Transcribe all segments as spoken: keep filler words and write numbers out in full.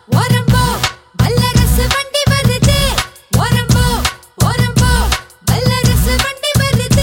ஓரம்போ வல்லரசு வண்டி வருது ஓரம்போ ஓரம்போ வல்லரசு வண்டி வருது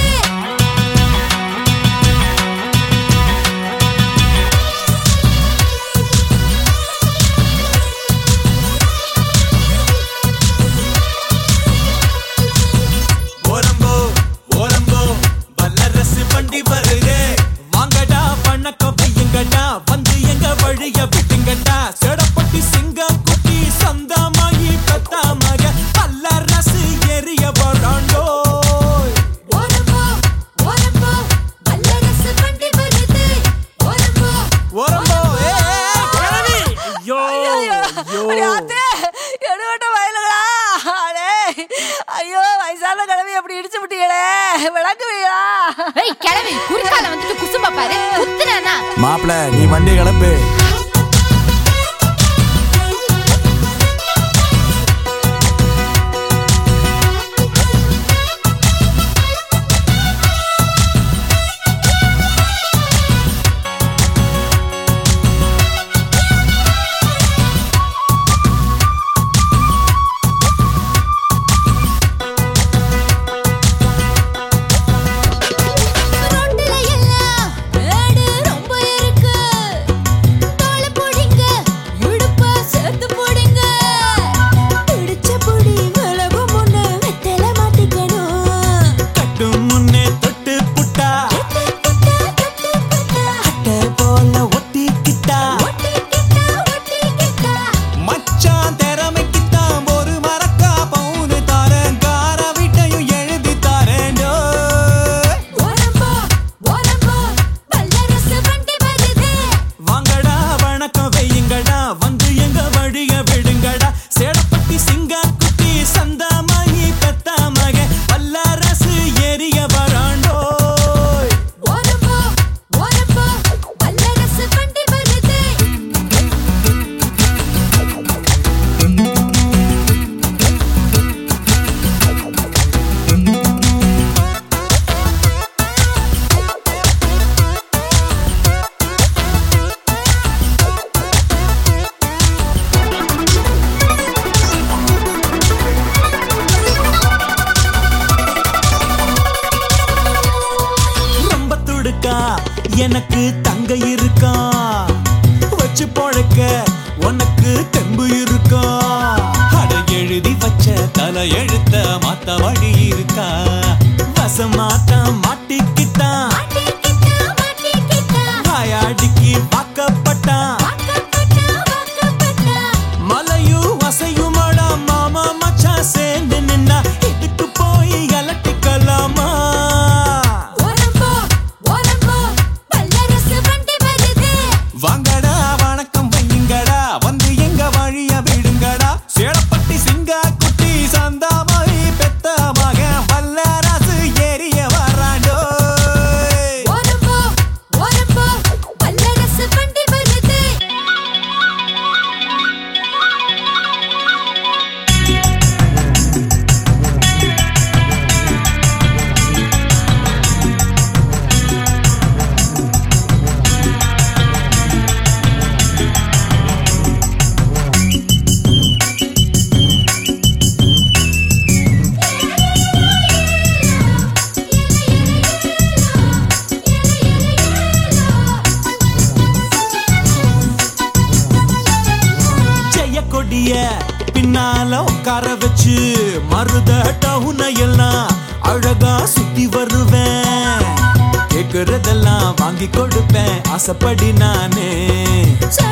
ஓரம்போ ஓரம்போ வல்லரசு வண்டி வருது வாங்கடா வணக்கம் வையுங்கடா வந்து எங்க வழிய விட்டுங்கடா செடப்பட்டி சிங்கம் குட்டி சந்தமாயி பெத்தாமக வல்லரசு எரிய வராண்டோ ஓரம்போ ஓரம்போ வல்லரசு வண்டி வருது ஓரம்போ ஓரம்போ ஏ கிழவி ஐயோ ஐயோ எடுவட்ட வயலுங்களா அடே ஐயோ வயசான கிழவி எப்படி இடிச்சு விட்டீங்களே விளக்குவீங்களா ஏய் கிளவி குறுக்கால வந்துட்டு குசும்ப பாரு குத்துறனா மாப்ள நீ வண்டி கிளப்பு ரோட்டுல எல்லாம் ஏடு ரொம்ப இருக்கு தோள போடுங்க இடுப்ப சேர்த்து போடுங்க பிடிச்ச புடி விலகு முன்ன வெத்தல மாட்டிக்கணும் கட்டும் முன்னே தொட்டு புட்டா கிட்ட கிட்ட கிட்ட அட்டை போல ஒட்டிக்கிட்டா ஒட்டிக்கிட்ட ஒட்டிக்கிட்ட மச்சான் திறமைக்குத்தான் ஒரு மரக்கா பவுனு தாரேன் கார வீட்டையும் எழுதி தாரேண்டோ ஓரம்போ ஓரம்போ வல்லரசு வண்டி வருது வாங்கடா வணக்கம் வையுங்கடா வந்து எங்க வழிய விடுங்கடா சேடப்பட்டி சிங்க குட்டி சந்தமாயி பெத்தாமக வல்லரசு எரிய வராண்டோ ஓரம்போ ஓரம்போ வல்லரசு வண்டி வருது ரொம்ப துடுக்கா எனக்கு தங்க இருக்கா வச்சு பொழைக்க உனக்கு தெம்பு இருக்கா அட எழுதி வச்ச தலை எழுத்த மாத்த வழி இருக்கா வசமாத்தா மாட்டிக்கிட்டா மாட்டிக்கிட்ட மாட்டிக்கிட்ட வாயாடிக்கு வாக்கப்பட்டா வாக்கப்பட்ட வாக்கப்பட்ட மலையும் அசையுமாடா மாமா மச்சான் சேர்ந்து நின்னா இதுக்கு போய் அலட்டிக்கலாமா ஓரம்போ ஓரம்போ வல்லரசு வண்டி வருது வாங்கடா வணக்கம் வையுங்கடா வந்து எங்க வழிய விடுங்கடா சேடப்பட்டி சிங்க குட்டி சந்தாமாயி பெத்த மகன் வல்லரசு எரிய வராண்டோ ஓரம்போ ஓரம்போ வல்லரசு வண்டி வருது ஜெய கொடிய பின்னால உட்கார வச்சு மருத டவுனை எல்லாம் அழகா சுத்தி வருவேன் கேக்குறதெல்லாம் வாங்கி கொடுப்பேன் ஆசைப்படி நானே